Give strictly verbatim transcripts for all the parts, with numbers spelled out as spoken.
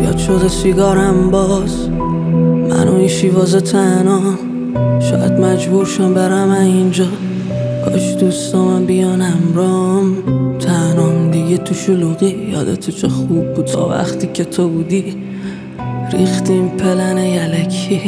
یاد شده سیگارم باز، من و این شیواز تنها. شاید مجبور شم برم اینجا، کاش دوستامم بیان همراهم. تنهام دیگه تو شلوغی، یادتو چه خوب بود تا وقتی که تو بودی. ریختیم پلن یلکی،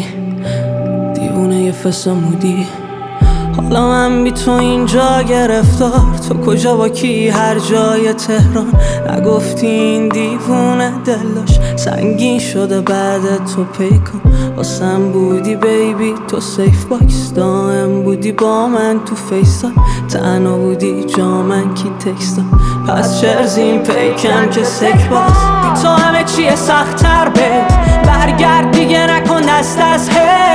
دیوونه یه فسمودی. حالا من بی تو اینجا گرفتار، تو کجا با کی؟ هر جای تهران. نگفتی این دیوونه دلاش سنگین شده بعد تو پیکن. واسم بودی بیبی تو سیف باکس، دائم بودی با من تو فیستان. تنها بودی جا من کی تکستان. پس چرزیم پیکم که سک باز. بی تو همه چیه سخت‌تر به برگرد دیگه نکن دست از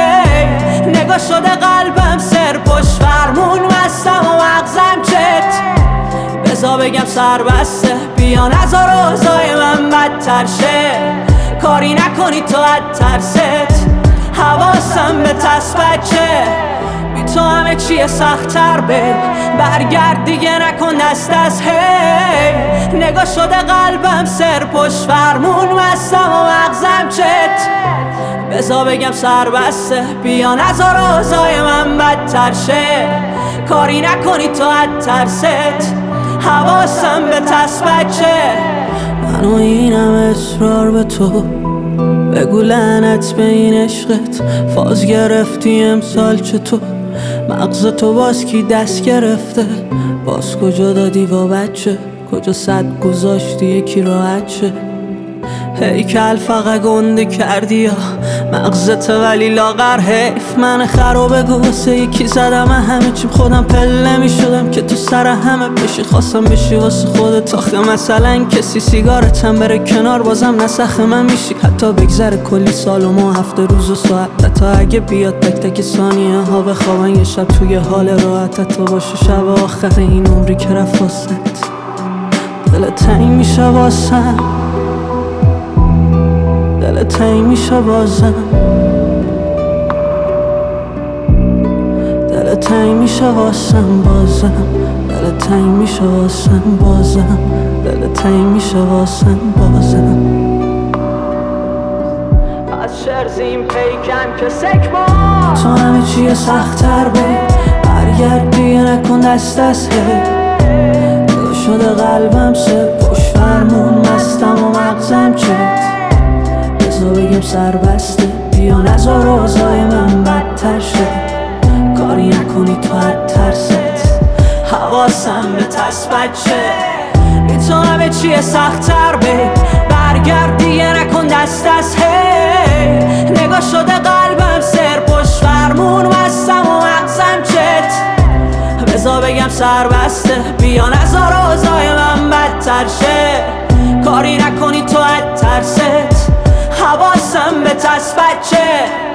هی. نگاه شده قلبم سر پشت فرمون مستم و مغزم چت. بزا بگم سر بسته بیا نزار اوضاع من بدتر شه. کاری نکنی تو از ترست، حواسم به تست بچه. بی تو همه چیه سخت‌تر به برگرد دیگه نکن دست از هی. نگاه شده قلبم سر پشت فرمون مستم و مغزم چت. بزا بگم سر بسته بیا نزار اوضاع من بدتر شه. کاری نکنی تو از ترست، حواسم به تست بچه. من و اینم اصرار به تو، بگو لعنت به این عشقت. فاز گرفتی امسال چطور؟ مغز تو باز کی دست گرفته؟ باز کجا دادی با بچه؟ کجا صد گذاشتی یکی راحت شه؟ هیکل فقط گنده کردی یا مغزت ولی لاغر حیف. من خرابه گو واسه یکی زدم همه چیم خودم پله می شدم که تو سر همه بشی. خواستم بشی واسه خودت آخه مثلا کسی سیگارتم بره کنار بازم نسخ من میشی. حتی بگذره کلی سال و ما هفته روز و ساعت، حتی اگه بیاد تک تک ثانیه ها بخوابن یه شب توی حال راحت. حتی باشه شب آخر این عمری که رفت واسط، دلت تنگ میشه واسم، دلت تنگ میشه بازم، دلت تنگ میشه واسم بازم، دلت تنگ میشه واسم بازم، دلت تنگ میشه واسم بازم. از شرزیم پیکم که سک با تو همه چیه سخت‌تر به برگرد دیگه نکن دست از هی. نگاه شده قلبم سر پشت فرمون مستم و مغزم چت. بزا بگم سر بسته بیا نزار اوضاع من بدتر شه. کاری نکنی تو از ترست، حواسم به تست بچه. بی تو همه چیه سخت‌تر به برگرد دیگه نکن دست از هی. نگاه شده قلبم سر پشت فرمون مستم و مغزم چت. بزا بگم سر بسته بیا نزار اوضاع من بدتر شه. کاری نکنی تو از ترست، حواسم به تست بچه.